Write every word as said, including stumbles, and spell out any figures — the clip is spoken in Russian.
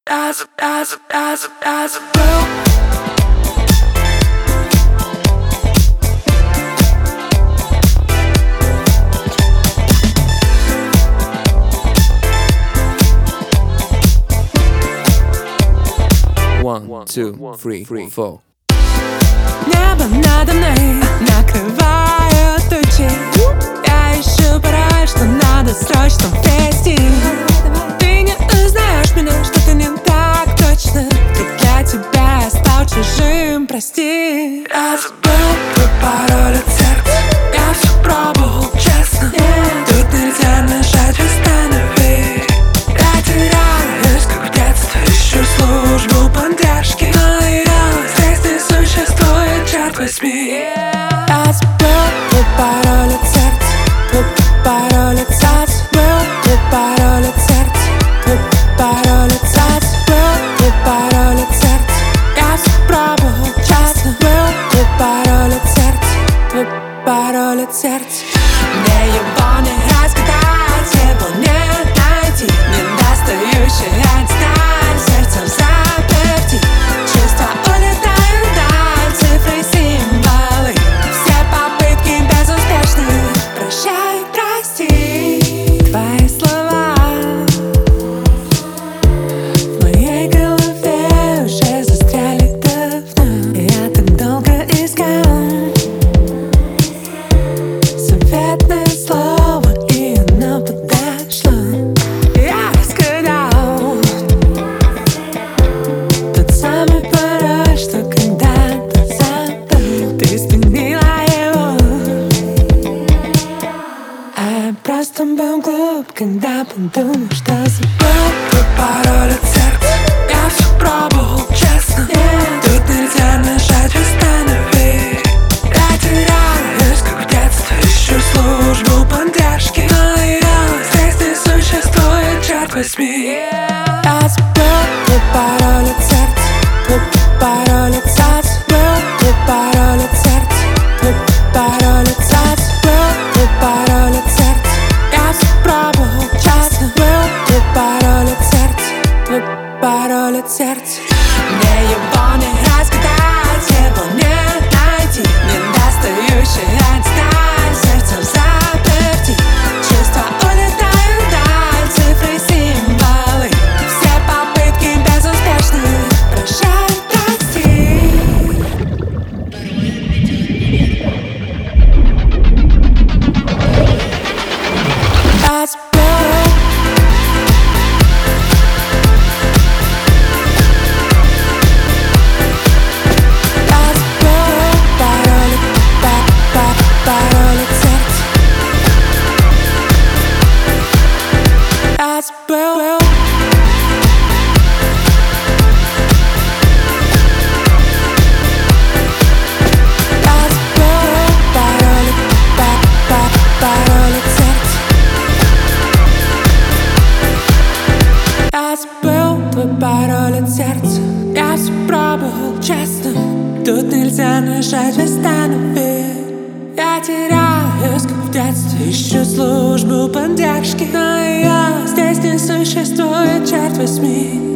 Я забыл, я забыл, я забыл, я забыл. One, two, three, four. Небо надо мной накрывает тучи. Я ищу пароль, что надо срочно ввести. Ты не узнаешь меня, что-то не так точно. Вдруг для тебя я стал чужим, прости. Я забыл твой пароль от сердца. Я все пробовал, честно. Тут нельзя нажать «Восстанови». Я теряюсь, как в детстве. Ищу службу поддержки, но ее здесь не существует, черт возьми. Я забыл твой пароль от сердца. Твой пароль от сердца. Был твой пароль от сердца. Твой пароль от сердца. Был твой пароль от сердца. Я все пробовал, честно. Был твой пароль от сердца. Твой пароль от сердца. Мне его не разгадать, его не найти. Недостающая деталь, сердце заперти. Чувства улетают вдаль, цифры, символы. Все попытки безуспешны. Прощай, прости. Твои слова в моей голове уже застряли давно. Я так долго искал заветное слово, и оно подошло. Я разгадал тот самый пароль, что когда-то забыл. Ты сменила его, а я просто был глуп, когда подумал, что забыл Твой пароль от сердца. Я все пробовал, честно. Тут нельзя нажать «Восстанови». Я теряюсь, как в детстве. Ищу службу поддержки, но ее здесь не существует, черт возьми. Я забыл твой пароль от сердца. Твой пароль от сердца. Был твой пароль от сердца. Твой пароль от сердца. Был твой пароль от сердца. Я все пробовал, честно. Был твой пароль от сердца. Твой пароль от сердца. Мне его не разгадать, его не найти. Недостающая деталь, сердце заперти. Чувства улетают вдаль, цифры, символы. Все попытки безуспешны. Прощай, прости. Я забыл. Я забыл пароль, па- па- пароль от сердца. Я забыл. Я забыл пароль, па- па- пароль от сердца. Я забыл твой пароль от сердца. Я все пробовал, честно. Тут нельзя нажать «Восстанови». Я теряюсь, как в детстве. Ищу службу поддержки, но ее здесь не существует, черт возьми.